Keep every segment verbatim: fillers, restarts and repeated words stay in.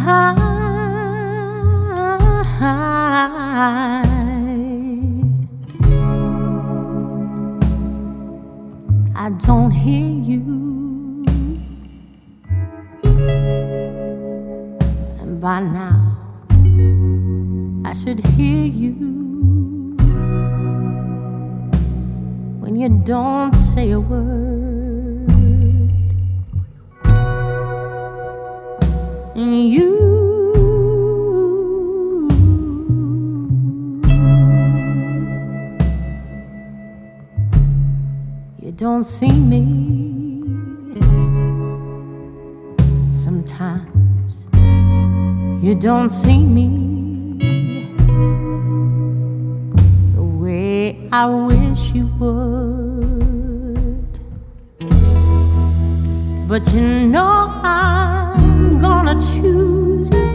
I don't hear you, and by now I should hear you when you don't say a word. And you, you don't see me. Sometimes you don't see me the way I wish you would. But you know I'm gonna choose you.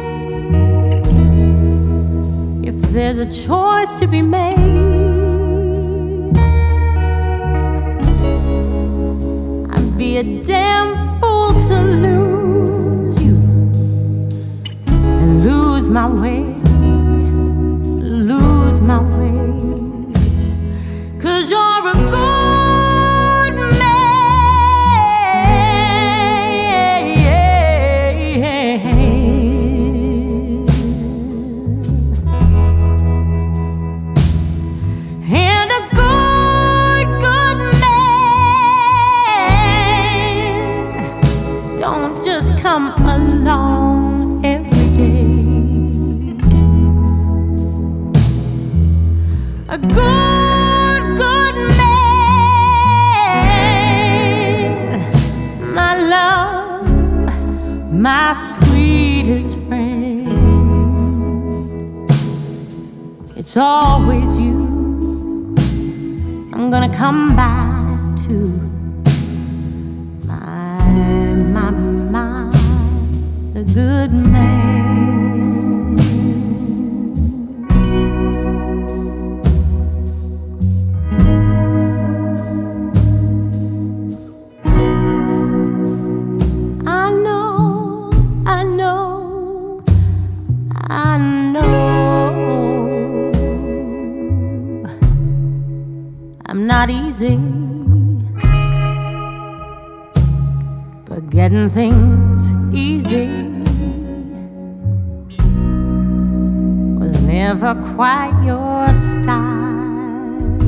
If there's a choice to be made, I'd be a damn fool to lose you and lose my way, lose my way. 'Cause you're a good man, and a good, good man don't just come along every day. A good, good man, my love, my sweetest friend. It's always you I'm gonna come back to, my, my, my, the good man. I'm not easy, but getting things easy was never quite your style.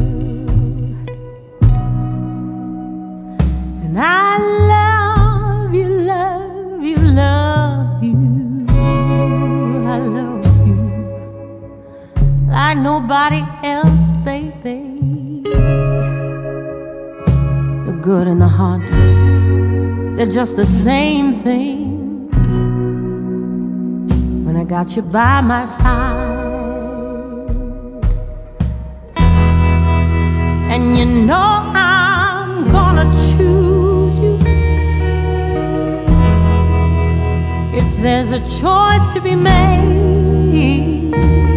And I love you, love you, love you, I love you like nobody else, baby. The good and the hard times, they're just the same thing when I got you by my side. And you know I'm gonna choose you. If there's a choice to be made,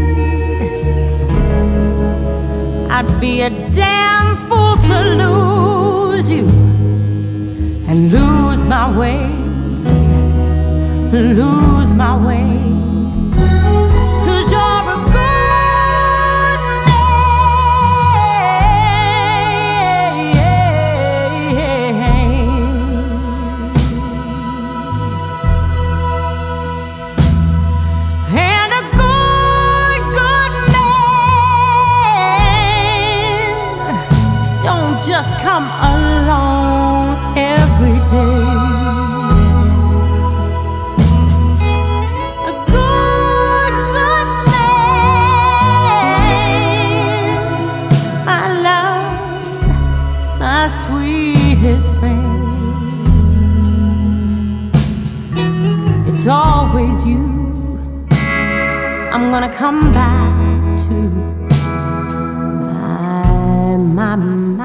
I'd be a damn fool to lose you and lose my way, lose my way. 'Cause you're a good man, and a good, good man don't just come along every day. A good, good man, my love, my sweetest friend. It's always you I'm gonna come back to, my, my, my.